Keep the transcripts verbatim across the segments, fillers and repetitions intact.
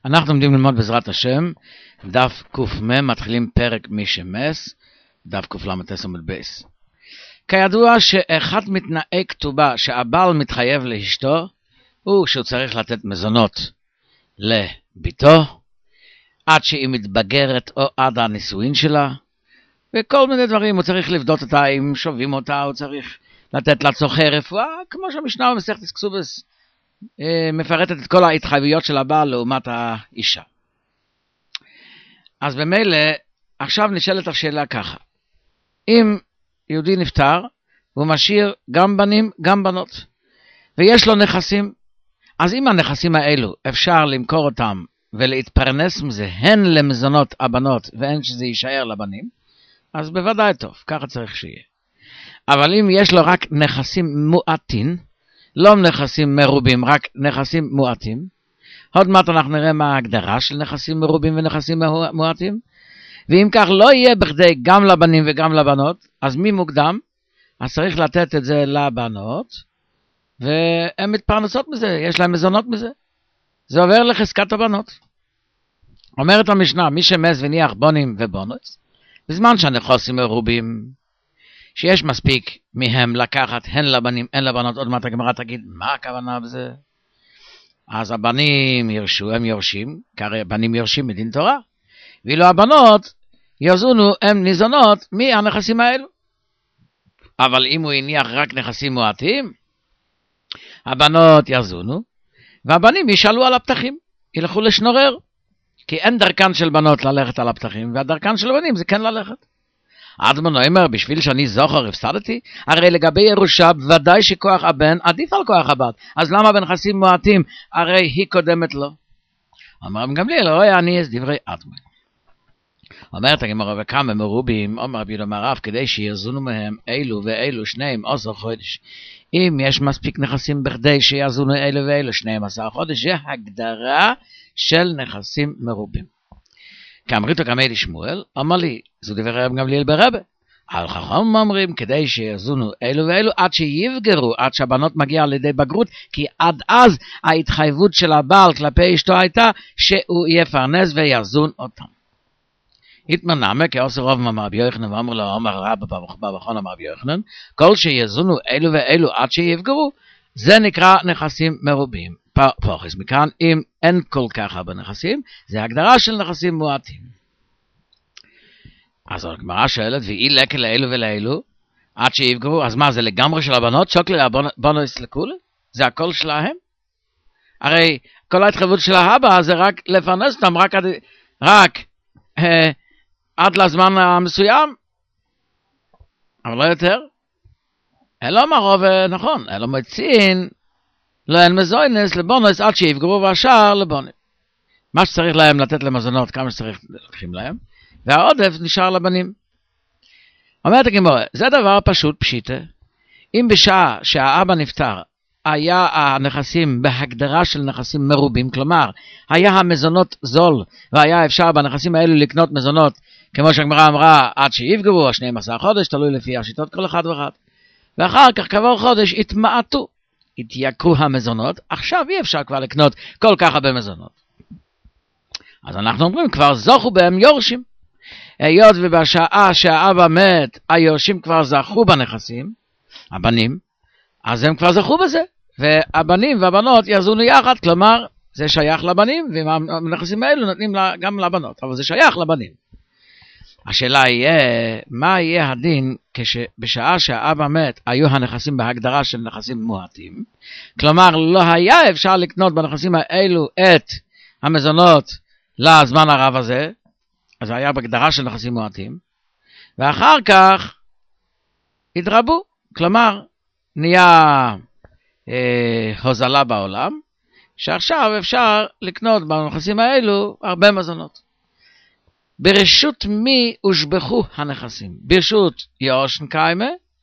אנחנו עומדים ללמוד בעזרת השם, דף ק"מ, מתחילים פרק מי שמס, דף קל"ס עמוד בייס. כידוע שאחד מתנאי כתובה שהבעל מתחייב לאשתו, הוא שהוא צריך לתת מזונות לביתו, עד שהיא מתבגרת או עד הנישואין שלה, וכל מיני דברים, הוא צריך לבדות אותה, אם שובים אותה, הוא צריך לתת לה צורכי רפואה, כמו שהמשנה במסכת כסובס מפרטת את כל ההתחייבויות של הבעל לעומת האישה. אז במילא, עכשיו נשאלת השאלה ככה, אם יהודי נפטר, הוא משאיר גם בנים, גם בנות, ויש לו נכסים, אז אם הנכסים האלו אפשר למכור אותם ולהתפרנס מזה, הן למזונות הבנות והן שזה יישאר לבנים, אז בוודאי טוב, ככה צריך שיהיה. אבל אם יש לו רק נכסים מועטים, לא נכסים מרובים, רק נכסים מועטים, עוד מעט אנחנו נראה מה ההגדרה של נכסים מרובים ונכסים מועטים, ואם כך לא יהיה בכדי גם לבנים וגם לבנות, אז מי מוקדם? אז צריך לתת את זה לבנות, והן מתפרנסות מזה, יש להם מזונות מזה. זה עובר לחזקת הבנות. אומרת המשנה, מי שמס וניח בונים ובונוס, בזמן שהנכסים מרובים, שיש מספיק מהם לקחת הן לבנים, הן לבנות, עוד מעט הגמרא תגיד, מה הכוונה בזה? אז הבנים ירשו, הם יורשים, כי הרי הבנים יורשים מדין תורה, ואילו הבנות יזונו, הם ניזונות מהנכסים האלו. אבל אם הוא הניח רק נכסים מועטים, הבנות יזונו, והבנים ישאלו על הפתחים, ילכו לשנורר, כי אין דרכן של בנות ללכת על הפתחים, והדרכן של בנים זה כן ללכת. אדמו"ר אומר, בשביל שאני זוכר הפסדתי, הרי לגבי ירושה, ודאי שכוח הבן עדיף על כוח הבת, אז למה בנכסים מועטים, הרי היא קודמת לו. אומר רבי גמליאל, רואה אני את דברי אדמו"ר. אומרת הגמרא, וכמה מרובים, אומר רבי יהודה רב, כדי שיזונו מהם אלו ואלו שניהם עשר חודש. אם יש מספיק נכסים בכדי שיזונו אלו ואלו שניהם עשר חודש, זה הגדרה של נכסים מרובים. כאמריתו כמי לשמואל, אמר לי, זו דברי רבי גמליאל ברבה. על חכם אומרים, כדי שיזונו אלו ואלו, עד שיבגרו, עד שהבנות מגיע לידי בגרות, כי עד אז ההתחייבות של הבעל כלפי אשתו הייתה, שהוא יפרנס ויזון אותם. התמנמה, כי עושה רוב מאמר רבי יוחנן, ואומר לו, אומר רב בבחון אמר רבי יוחנן, כל שיזונו אלו ואלו עד שיבגרו, זה נקרא נכסים מרובים. פוחס מכאן, אם אין כל כך הרבה נכסים, זה הגדרה של נכסים מועטים. אז הגמרא שואלת, ואי לקה לאלו ולאלו, עד שיבגרו, אז מה, זה לגמרי של הבנות? שוקלי הבונוס לכולה? זה הכל שלהם? הרי כל ההתחייבות של האבא זה רק לפרנס אותם, רק, עד, רק אה, עד לזמן המסוים, אבל לא יותר. אלו מרוב, נכון, אלו מצין, לא אין מזוינס לבונוס עד שיפגרו והשאר לבונים. מה שצריך להם לתת למזונות, כמה שצריך לקחים להם, והעודף נשאר לבנים. אומרת הגמרא, זה דבר פשוט פשיטה. אם בשעה שהאבא נפטר, היה הנכסים בהגדרה של נכסים מרובים, כלומר, היה המזונות זול, והיה אפשר בנכסים האלו לקנות מזונות, כמו שהגמרא אמרה, עד שיפגרו, שנים עשר חודש, תלוי לפי השיטות כל אחד ואחד. ואחר כך כעבור חודש התמעטו. התייקרו המזונות, עכשיו אי אפשר כבר לקנות כל כך הרבה מזונות. אז אנחנו אומרים, כבר זוכו בהם יורשים. היות ובשעה שהאבא מת, היורשים כבר זכו בנכסים, הבנים, אז הם כבר זכו בזה. והבנים והבנות יזונו יחד, כלומר, זה שייך לבנים, והנכסים האלו נותנים גם לבנות, אבל זה שייך לבנים. השאלה יהיה, מה יהיה הדין כשבשעה שהאבא מת היו הנכסים בהגדרה של נכסים מועטים? כלומר, לא היה אפשר לקנות בנכסים האלו את המזונות לזמן הרב הזה, אז היה בהגדרה של נכסים מועטים, ואחר כך התרבו, כלומר, נהיה אה, הוזלה בעולם, שעכשיו אפשר לקנות בנכסים האלו הרבה מזונות. ברשות מי הושבחו הנכסים? ברשות יורשן קיימה,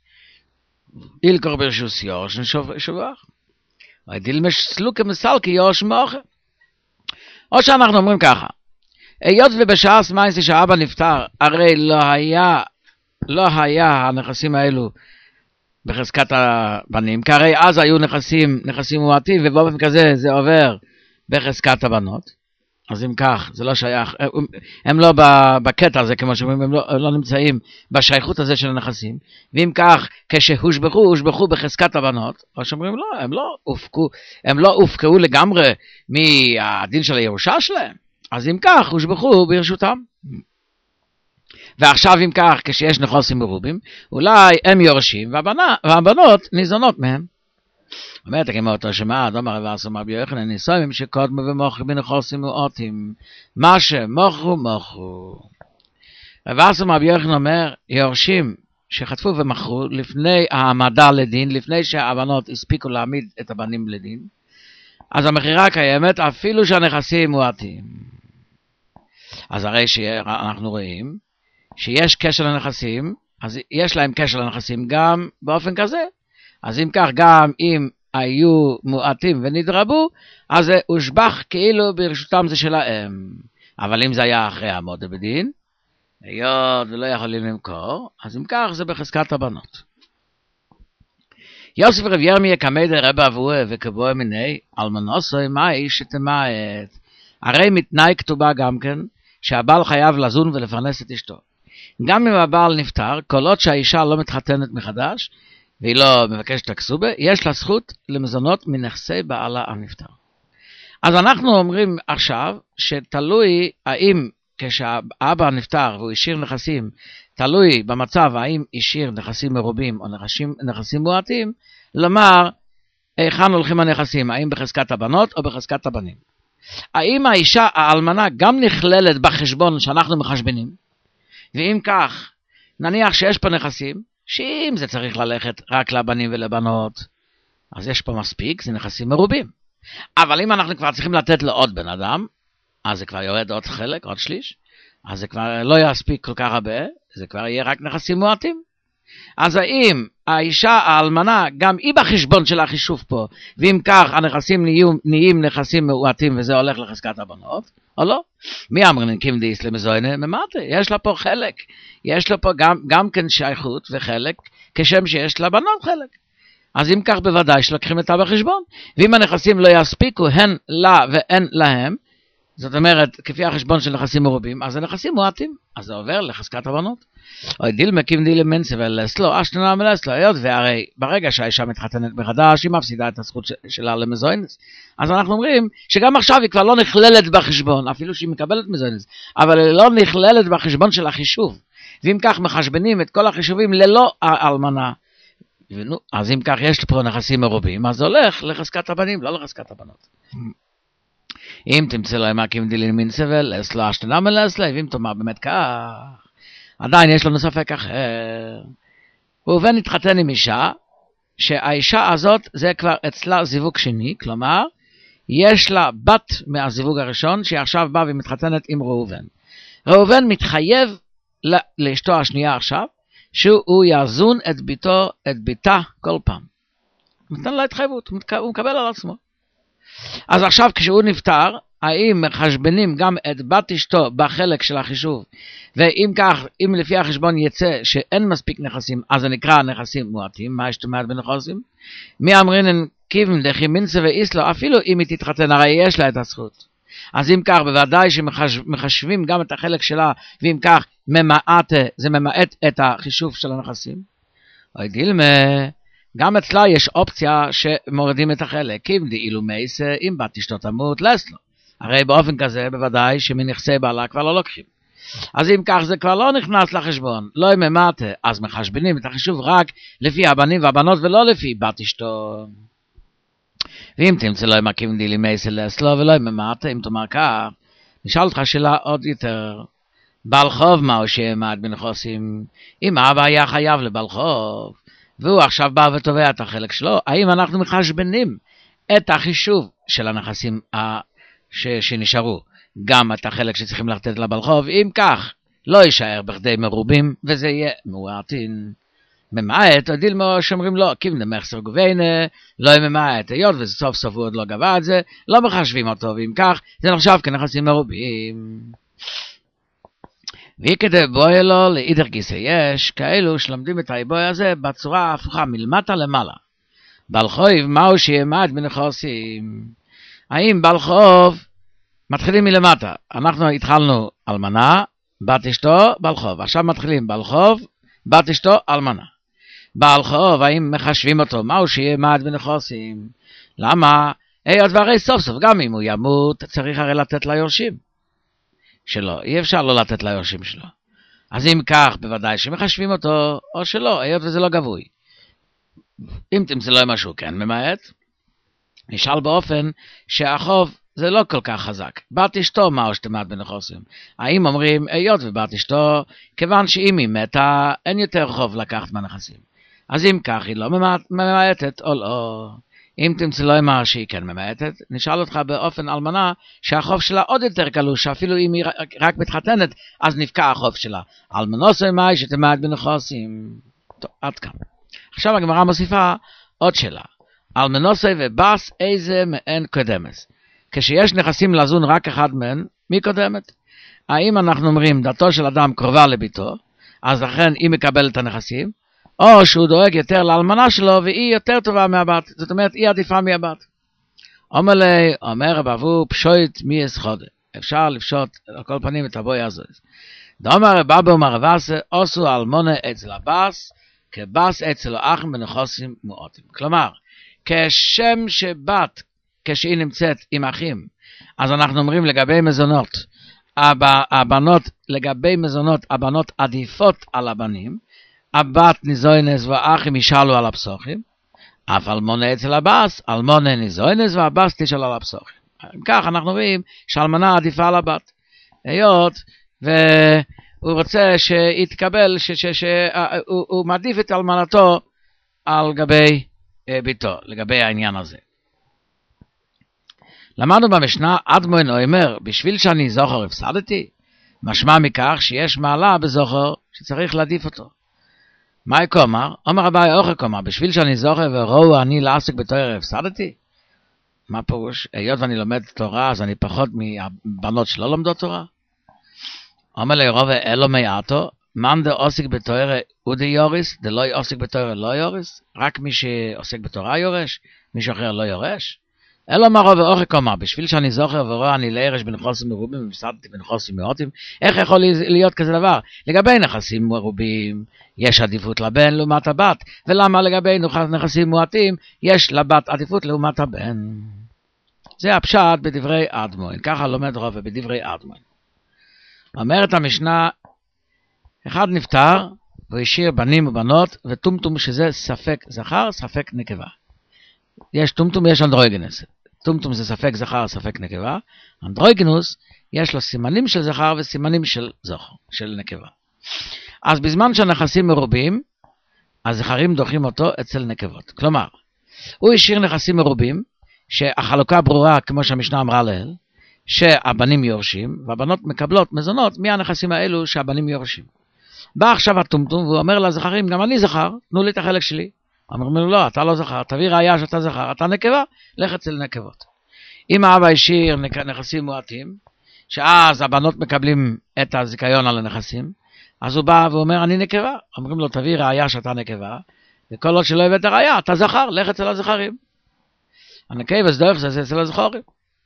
אילקור ברשות יורשן שובח, ודילמש סלוקה מסלקי יורשן מאוחר. או שאנחנו אומרים ככה, היות ובשעה סמייסי שהאבא נפטר, הרי לא היה, לא היה הנכסים האלו בחזקת הבנים, כי הרי אז היו נכסים, נכסים מועטים, ובאופן כזה זה עובר בחזקת הבנות. אז אם כך, זה לא שייך, הם לא בקטע הזה, כמו שאומרים, הם לא, לא נמצאים בשייכות הזה של הנכסים, ואם כך, כשהושבחו, הושבחו בחזקת הבנות, או שאומרים, לא, הם לא הופקו, הם לא הופקעו לגמרי מהדין של הירושה שלהם, אז אם כך, הושבחו ברשותם. ועכשיו אם כך, כשיש נכסים מרובים, אולי הם יורשים, והבנה, והבנות ניזונות מהם. אומרת הגמרא אותו שמע, דאמר רב אסי אמר רבי יוחנן, נישאים שקודמו ומוכרו בנכסים מועטים, מה שמוכרו מוכרו. רב אסי אמר רבי יוחנן אומר, יורשים שחטפו ומכרו לפני העמדה לדין, לפני שהבנות הספיקו להעמיד את הבנים לדין, אז המכירה קיימת אפילו שהנכסים מועטים. אז הרי שאנחנו רואים שיש קשר לנכסים, אז יש להם קשר לנכסים גם באופן כזה. אז אם כך, גם אם היו מועטים ונדרבו, אז זה הושבח כאילו ברשותם זה שלהם. אבל אם זה היה אחרי המודה בדין, היות ולא יכולים למכור, אז אם כך זה בחזקת הבנות. יוסף רב ירמיה קמא דרבא אבוה וקבוע מיני, אלמנוסוי מאי שתמעט. הרי מתנאי כתובה גם כן, שהבעל חייב לזון ולפרנס את אשתו. גם אם הבעל נפטר, כל עוד שהאישה לא מתחתנת מחדש, והיא לא מבקשת הכסובה, יש לה זכות למזונות מנכסי בעלה הנפטר. אז אנחנו אומרים עכשיו, שתלוי האם כשהאבא נפטר והוא השאיר נכסים, תלוי במצב האם השאיר נכסים מרובים או נכסים, נכסים מועטים, לומר, היכן הולכים הנכסים, האם בחזקת הבנות או בחזקת הבנים. האם האישה האלמנה גם נכללת בחשבון שאנחנו מחשבנים, ואם כך, נניח שיש פה נכסים, שאם זה צריך ללכת רק לבנים ולבנות, אז יש פה מספיק, זה נכסים מרובים. אבל אם אנחנו כבר צריכים לתת לעוד בן אדם, אז זה כבר יורד עוד חלק, עוד שליש, אז זה כבר לא יספיק כל כך הרבה, זה כבר יהיה רק נכסים מועטים. אז האם האישה האלמנה, גם היא בחשבון של החישוב פה, ואם כך הנכסים נהיים, נהיים נכסים מועטים וזה הולך לחזקת הבנות, או לא? מי אמר נקים דאיס למזוינה? ממתי, יש לה פה חלק, יש לה פה גם, גם כן שייכות וחלק, כשם שיש לבנות חלק. אז אם כך בוודאי שלוקחים אותה בחשבון, ואם הנכסים לא יספיקו הן לה והן להם, זאת אומרת, כפי החשבון של נכסים מרובים, אז הנכסים מועטים, אז זה עובר לחזקת הבנות. או דיל מקים דיל מנסה ולסלו, אשתנה מלסלו, היות והרי ברגע שהאישה מתחתנת מחדש, היא מפסידה את הזכות שלה למזוינס. אז אנחנו אומרים שגם עכשיו היא כבר לא נכללת בחשבון, אפילו שהיא מקבלת מזוינס, אבל היא לא נכללת בחשבון של החישוב. ואם כך מחשבנים את כל החישובים ללא האלמנה, ונו, אז אם כך יש פה נכסים מרובים, אז זה הולך לחזקת הבנים, לא לחזקת הבנות. אם תמצא לו מקים דיל מנסה ולסלו, אשתנה מלסלו, ואם תאמר באמת כך, עדיין יש לנו ספק אחר. ראובן התחתן עם אישה, שהאישה הזאת זה כבר אצלה זיווג שני, כלומר, יש לה בת מהזיווג הראשון, שהיא עכשיו באה ומתחתנת עם ראובן. ראובן מתחייב לאשתו השנייה עכשיו, שהוא יזון את ביתו, את ביתה כל פעם. הוא נותן לה התחייבות, הוא מקבל על עצמו. אז עכשיו כשהוא נפטר, האם מחשבנים גם את בת אשתו בחלק של החישוב, ואם כך, אם לפי החשבון יצא שאין מספיק נכסים, אז זה נקרא נכסים מועטים, מה יש תומעת בנכסים? מי אמרינן כיוון דחי מנסה ואיסלו, אפילו אם היא תתחתן, הרי יש לה את הזכות. אז אם כך, בוודאי שמחשבים גם את החלק שלה, ואם כך, ממעט, זה ממעט את החישוב של הנכסים. אוי דילמה, גם אצלה יש אופציה שמורידים את החלק, כיוון דאילו מייסה, אם בת אשתו תמות, לסלו. הרי באופן כזה בוודאי שמנכסי בעלה כבר לא לוקחים. אז אם כך זה כבר לא נכנס לחשבון, לא עם ממעטה, אז מחשבנים את החישוב רק לפי הבנים והבנות ולא לפי בת אשתו. ואם תמצא לא עם הקים דילי מייסה לסלו ולא עם ממעטה, אם תאמר כך, נשאל אותך שאלה עוד יותר, בעל חוב מהו שיעמד בנכסים? אם אבא היה חייב לבעל חוב, והוא עכשיו בא ותובע את החלק שלו, האם אנחנו מחשבנים את החישוב של הנכסים ה... ש... שנשארו, גם את החלק שצריכים לתת לבעל חוב, אם כך, לא יישאר בכדי מרובים, וזה יהיה מועטין. ממעט, או דילמו שאומרים לו, כיוון דמחסר גוביינה, לא יהיה ממעט, היות וסוף סוף הוא עוד לא גבה את זה, לא מחשבים אותו, ואם כך, זה נחשב כנכסים מרובים. והיא כדי בואי לו, לאידר גיסא יש, כאלו שלומדים את האיבוי הזה, בצורה ההפוכה, מלמטה למעלה. בעל חוב, מהו שיעמד בנכסים? האם בעל חוב מתחילים מלמטה. אנחנו התחלנו אלמנה, בת אשתו, בעל חוב. עכשיו מתחילים בעל חוב, בת אשתו, אלמנה. בעל חוב, האם מחשבים אותו? מהו שיהיה מעט בנכסים? למה? היות והרי סוף סוף, גם אם הוא ימות, צריך הרי לתת ליורשים שלו. אי אפשר לא לתת ליורשים שלו. אז אם כך, בוודאי שמחשבים אותו, או שלא, היות וזה לא גבוי. אם תמצא לו משהו כן ממעט, נשאל באופן שהחוב זה לא כל כך חזק. בת אשתו מהו שתמעט בנכסים? האם אומרים, היות ובת אשתו, כיוון שאם היא מתה, אין יותר חוב לקחת מהנכסים. אז אם כך, היא לא ממעטת או לא. אם תמצא לו מה שהיא כן ממעטת, נשאל אותך באופן אלמנה שהחוב שלה עוד יותר קלוש, שאפילו אם היא רק מתחתנת, אז נפקע החוב שלה. אלמנוסי מאי שתמעט בנכסים. טוב, עד כאן. עכשיו הגמרא מוסיפה עוד שאלה. אלמנוסי ובס איזה מהן קודמת? כשיש נכסים לזון רק אחד מהן, מי קודמת? האם אנחנו אומרים דתו של אדם קרובה לביתו, אז לכן היא מקבלת את הנכסים, או שהוא דואג יותר לאלמנה שלו והיא יותר טובה מהבת, זאת אומרת היא עדיפה מהבת. אומר לי, אומר רבבו פשוט מי יסחודה, אפשר לפשוט על כל פנים את הבוי הזה. דאמר רבבו ומרבסה עשו אלמונה אצל הבס, כבס אצל האחים בנכסים מועטים. כלומר, כשם שבת, כשהיא נמצאת עם אחים, אז אנחנו אומרים לגבי מזונות, הבנות, לגבי מזונות, הבנות עדיפות על הבנים, הבת ניזוינס והאחים ישאלו על הפסוחים, אף אלמונה אצל הבס, אלמונה ניזוינס והבס תשאל על הפסוחים. כך אנחנו רואים שאלמנה עדיפה על הבת. היות והוא רוצה שיתקבל, שהוא מעדיף את אלמנתו על גבי ביתו, לגבי העניין הזה. למדנו במשנה, אדמוין אומר, בשביל שאני זוכר הפסדתי, משמע מכך שיש מעלה בזוכר שצריך להעדיף אותו. מה יקומר? אומר רבי אוכל קומר, בשביל שאני זוכר וראו אני לעסק בתורה הפסדתי? מה פירוש? היות ואני לומד תורה, אז אני פחות מבנות שלא לומדות תורה? אומר לי רוב אלו מעטו, מן דה עוסק בתורה ודי יוריס, דה לא עוסק בתורה לא יוריס? רק מי שעוסק בתורה יורש? מישהו אחר לא יורש? אלו מה רוב אוכל קומר, בשביל שאני זוכר ורואה אני להירש בנכסים מרובים והפסדתי בנכסים מועטים, איך יכול להיות כזה דבר? לגבי נכסים מרובים יש עדיפות לבן לעומת הבת, ולמה לגבי נכסים מועטים יש לבת עדיפות לעומת הבן? זה הפשט בדברי אדמוין, ככה לומד רוב בדברי אדמוין. אומרת המשנה, אחד נפטר והשאיר בנים ובנות וטומטום שזה ספק זכר ספק נקבה. יש טומטום ויש אנדרוגינוס. טומטום זה ספק זכר ספק נקבה, אנדרוגינוס יש לו סימנים של זכר וסימנים של זכר, של נקבה. אז בזמן שהנכסים מרובים, הזכרים דוחים אותו אצל נקבות. כלומר, הוא השאיר נכסים מרובים, שהחלוקה ברורה כמו שהמשנה אמרה לאל, שהבנים יורשים, והבנות מקבלות מזונות מהנכסים האלו שהבנים יורשים. בא עכשיו הטומטום והוא אומר לזכרים, גם אני זכר, תנו לי את החלק שלי. אמרו לו, לא, אתה לא זכר, תביא ראיה שאתה זכר, אתה נקבה, לך אצל נקבות. אם האבא השאיר נכסים מועטים, שאז הבנות מקבלים את הזיכיון על הנכסים, אז הוא בא ואומר, אני נקבה. אומרים לו, תביא ראיה שאתה נקבה, וכל עוד שלא הבאת ראיה, אתה זכר, לך אצל הזכרים. הנקבה זה דרך זה אצל הזכרים.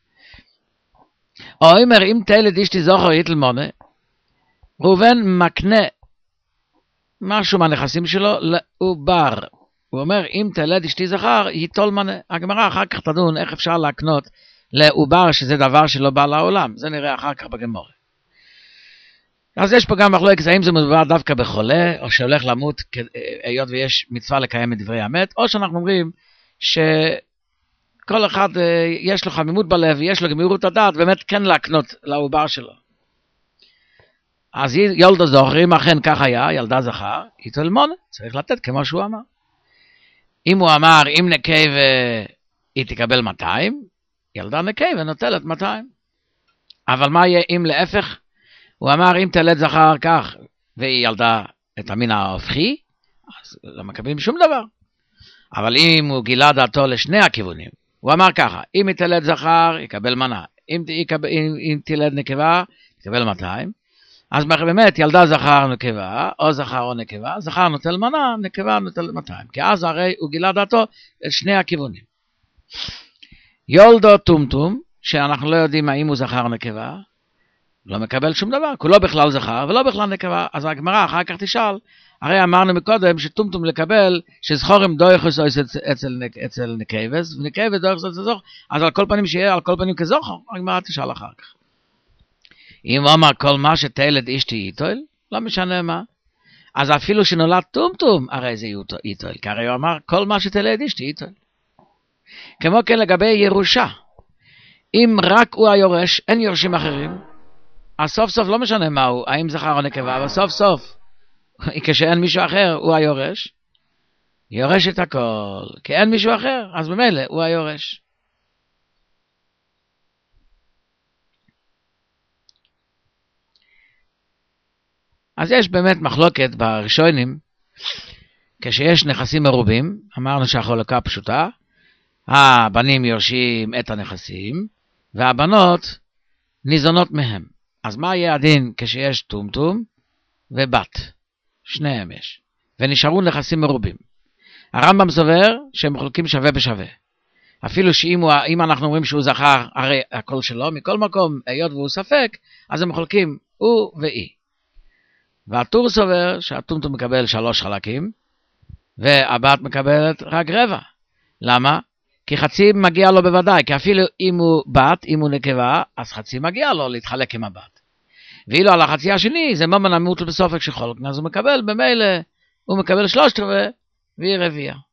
או אומר, אם תלד אשתי זוכר יתלמונה, ראובן מקנה משהו מהנכסים שלו לעובר. הוא אומר, אם תלד אשתי זכר, ייטול מנה. הגמרא אחר כך תדון איך אפשר להקנות לעובר שזה דבר שלא בא לעולם. זה נראה אחר כך בגמרא. אז יש פה גם מחלוקת, האם זה מדובר דווקא בחולה, או שהולך למות, היות ויש מצווה לקיים את דברי המת, או שאנחנו אומרים שכל אחד יש לו חמימות בלב, ויש לו גמירות הדעת, באמת כן להקנות לעובר שלו. אז ילדה זוכר, אם אכן כך היה, ילדה זכר, ייטול מנה, צריך לתת כמו שהוא אמר. אם הוא אמר, אם נקבה היא תקבל מאתיים, ילדה נקבה נוטלת מאתיים. אבל מה יהיה אם להפך? הוא אמר, אם תלד זכר כך, והיא ילדה את המין ההופכי, אז לא מקבלים שום דבר. אבל אם הוא גילה דעתו לשני הכיוונים, הוא אמר ככה, אם היא תלד זכר, יקבל מנה. אם, יקבל, אם, אם תלד נקבה, יקבל מאתיים. אז באמת ילדה זכר נקבה, או זכר או נקבה, זכר נוטל מנה, נקבה נוטל מאתיים. כי אז הרי הוא גילה דעתו את שני הכיוונים. יולדו טומטום, שאנחנו לא יודעים האם הוא זכר או נקבה, לא מקבל שום דבר, כולו בכלל זכר ולא בכלל נקבה. אז הגמרא אחר כך תשאל, הרי אמרנו מקודם שטומטום לקבל שזכורם דויחוס אצל, אצל, אצל נקבס, ונקבס דויחוס אצל זוכר, אז על כל פנים שיהיה על כל פנים כזוכר, הגמרא תשאל אחר כך. אם הוא אמר כל מה שתלד אשתי איתול, לא משנה מה, אז אפילו שנולד טומטום, הרי זה איתול, כי הרי הוא אמר כל מה שתלד אשתי איתול. כמו כן לגבי ירושה, אם רק הוא היורש, אין יורשים אחרים, אז סוף סוף לא משנה מהו, האם זכר או נקבה, אבל סוף סוף, כשאין מישהו אחר, הוא היורש, יורש את הכל, כי אין מישהו אחר, אז במילא הוא היורש. אז יש באמת מחלוקת בראשונים, כשיש נכסים מרובים, אמרנו שהחלוקה פשוטה, הבנים יורשים את הנכסים, והבנות ניזונות מהם. אז מה יהיה הדין כשיש טומטום ובת? שניהם יש. ונשארו נכסים מרובים. הרמב"ם סובר שהם מחולקים שווה בשווה. אפילו שאם אנחנו אומרים שהוא זכר, הרי הכל שלו, מכל מקום, היות והוא ספק, אז הם מחולקים הוא ואי. והטור סובר שהטומטום מקבל שלוש חלקים, והבת מקבלת רק רבע. למה? כי חצי מגיע לו בוודאי, כי אפילו אם הוא בת, אם הוא נקבה, אז חצי מגיע לו להתחלק עם הבת. ואילו על החצי השני, זה ממון המוטל בסופק שחולק, אז הוא מקבל במילא, הוא מקבל שלושת רבע, והיא רביעה.